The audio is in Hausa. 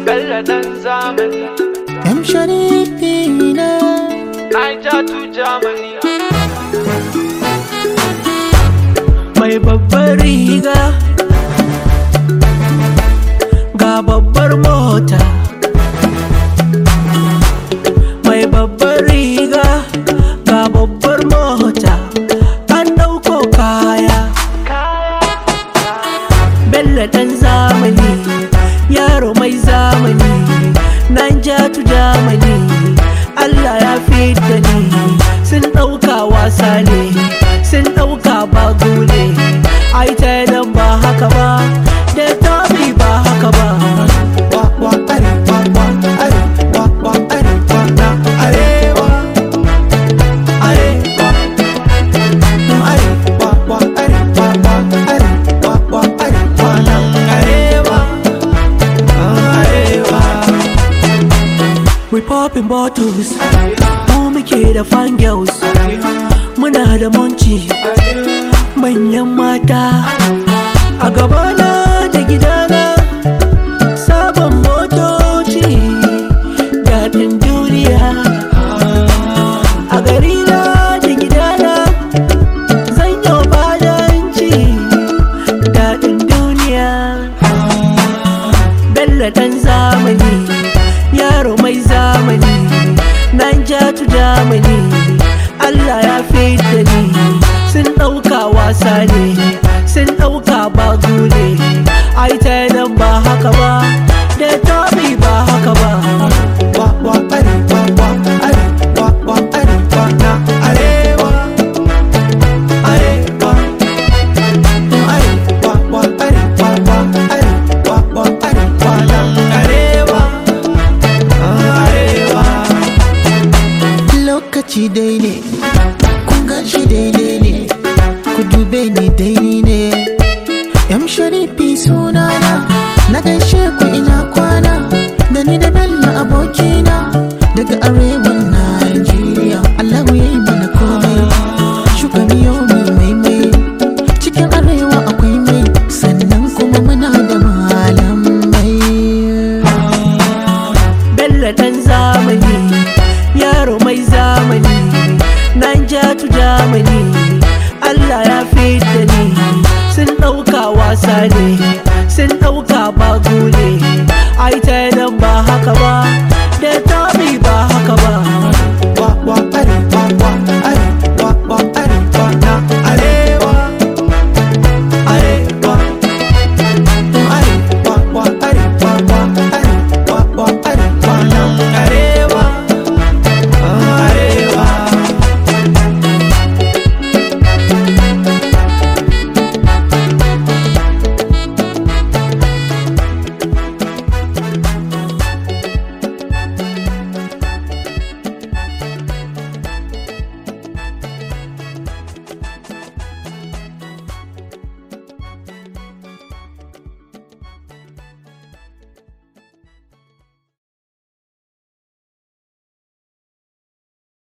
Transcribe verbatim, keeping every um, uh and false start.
Bello dan zamani M Sharifi ne Niger to Germany. mai babbar riga ga babbar mota, mai babbar riga ga babbar mota, an dauko kaya. Bello dan zamani, yaro mai zamani, Niger to Germany, Allah ya fidda ni. Sun dauka wasa ne, sun dauka bagu ne, ai ta dan ba haka ba, da tabi ba haka ba. Wa wa arewa wa arewa wa arewa na arewa arewa arewa wa arewa wa arewa wa arewa na arewa arewa. We popping bottles, mu muke da fan girls, muna da monci manyan mata a gabana da gidana, sabon motoci daɗin duniya a garina da gidana, zan yi badanci daɗin duniya. Bello ɗan zamani, yaro mai zamani, Niger to Germany, Allah ya fidda ni. Sun ɗauka wasa ne, sun ɗauka bagu ne, ai ta nan ba haka ba, da tabi ba haka ba. Wa wa arewa wa arewa wa arewa na arewa arewa arewa wa arewa wa arewa wa arewa na arewa arewa. Lokaci dai ne, kun gan shi daidai ne, ku dube ni daidai ne. M Sharifi sunana, na gaishe ku ina kwana, da ni da Bello abokina, daga arewan Najeriya. Allahu ya yi mana komai, shuka miyo mai maimai, cikin arewa akwai mai, sannan kuma muna da malamai. Bello dan zamani, yaro mai zamani, Niger to Germany, Allah ya fidda ni. Sun ɗauka wasa ne, sun ɗauka bagu